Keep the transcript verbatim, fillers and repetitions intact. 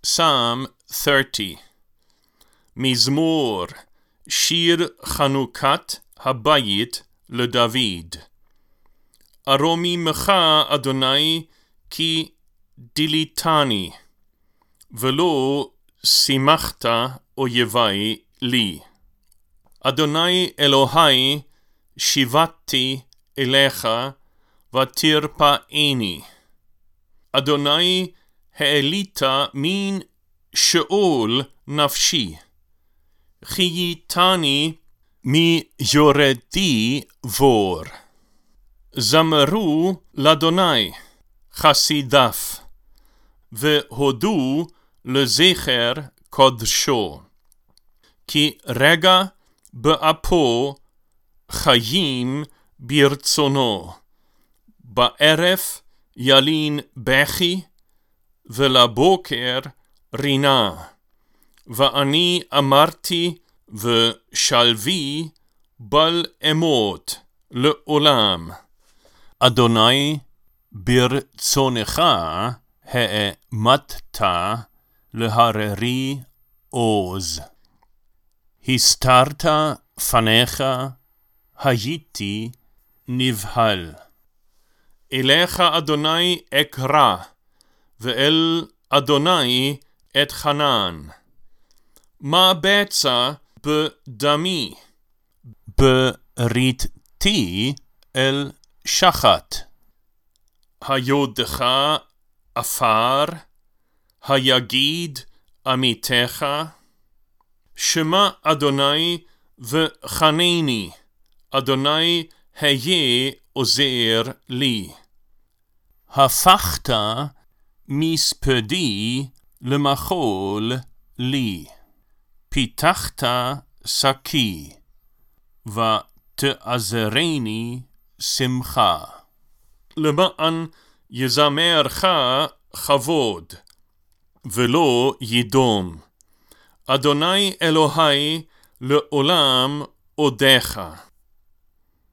Psalm thirty. מזמור, שיר חנוכת הבית לדוד. ארוממך, אדוני, כי דיליתני, ולא שימחת אויבי לי. אדוני אלוהי, שיבתי אליך, ותרפאני. אדוני, העלית מן שאול נפשי. חייתני מיורדי בור. זמרו לאדוני חסידיו, והודו לזכר קודשו. כי רגע באפו חיים ברצונו. בערב ילין בכי, ולבוקר רינה. ואני אמרתי ושלוי בל אמות לעולם. אדוני, ברצונך האמתת להררי עוז. הסתרת פניך, הייתי נבהל. אליך אדוני אקרא, ואל אדוני את חנן. מה בצע בדמי? בריתי אל שחת. היודך עפר, היגיד עמיתך. שמע אדוני וחנני, אדוני היה עוזר לי. הפכת מספדי למחול לי. פיתחת שקי, ותעזרני שמחה. למען יזמרך כבוד, ולא ידום. אדוני אלוהי לעולם עודך.